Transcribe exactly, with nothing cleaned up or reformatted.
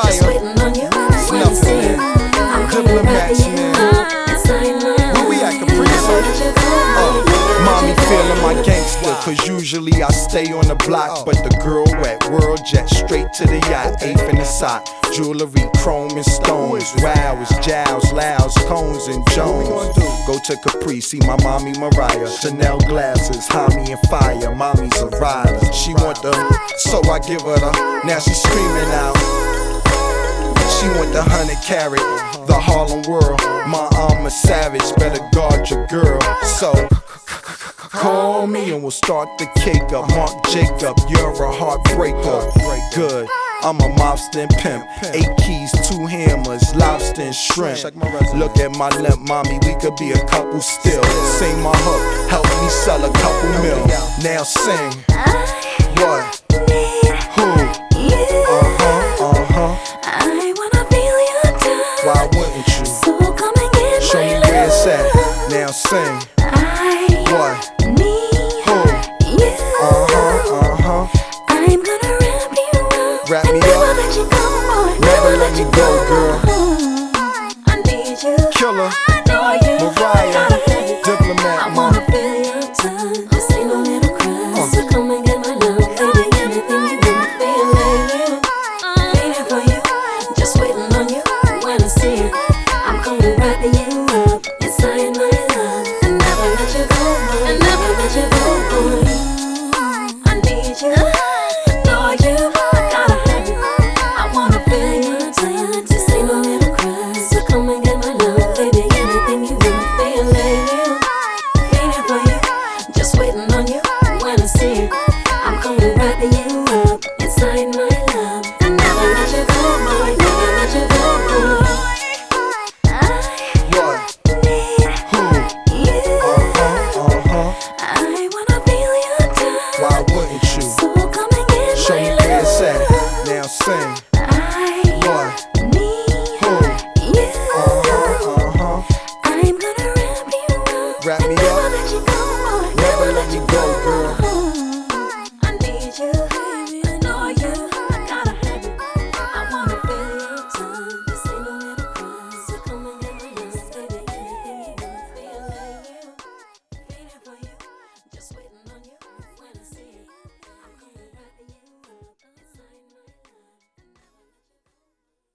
fire. It's nothing, man. Diplomats, man. Where we at, Caprice? Uh, mommy feeling my gangster, cause usually I stay on the block. But the girl at World Jet, straight to the yacht, eighth in the sock. Jewelry, chrome and stones. Wow, it's Jowls, Lows, Cones and Jones. Go to Capri, see my mommy Mariah. Chanel glasses, Homie and fire. Mommy's a rider. She want the, so I give her the. Now she screaming out. She want the hundred carat, the Harlem world. My arm a savage, better guard your girl. So call me and we'll start the cake up. Mark Jacob, you're a heartbreaker. Good, I'm a mobster and pimp. Eight keys, two hammers, lobster and shrimp. Look at my limp, mommy, we could be a couple still. Sing my hook, help me sell a couple mil. Now sing. What? Who? Uh-huh, uh-huh. Why wouldn't you? So come and get Show me where it's at. Now sing. I What? need Who? you. Uh-huh, uh-huh. I'm gonna wrap you up Wrap me and never up. let you go, boy. Never let me go, girl.